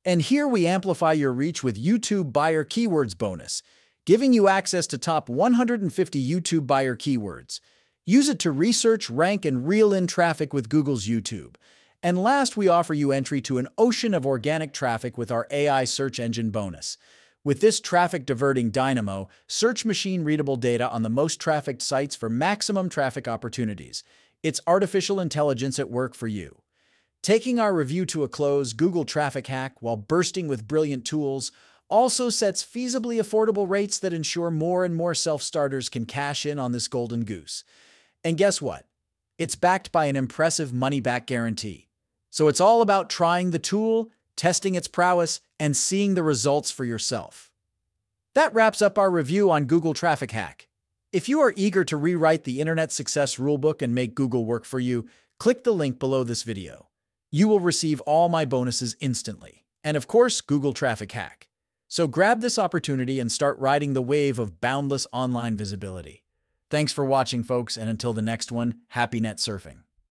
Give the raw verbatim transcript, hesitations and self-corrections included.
And here we amplify your reach with YouTube Buyer Keywords Bonus, giving you access to top one hundred fifty YouTube buyer keywords. Use it to research, rank, and reel in traffic with Google's YouTube. And last, we offer you entry to an ocean of organic traffic with our A I search engine bonus. With this traffic-diverting dynamo, search machine-readable data on the most trafficked sites for maximum traffic opportunities. It's artificial intelligence at work for you. Taking our review to a close, Google Traffic Hack, while bursting with brilliant tools, also sets feasibly affordable rates that ensure more and more self-starters can cash in on this golden goose. And guess what? It's backed by an impressive money-back guarantee. So it's all about trying the tool, testing its prowess, and seeing the results for yourself. That wraps up our review on Google Traffic Hack. If you are eager to rewrite the Internet Success Rulebook and make Google work for you, click the link below this video. You will receive all my bonuses instantly. And of course, Google Traffic Hack. So grab this opportunity and start riding the wave of boundless online visibility. Thanks for watching, folks, and until the next one, happy net surfing.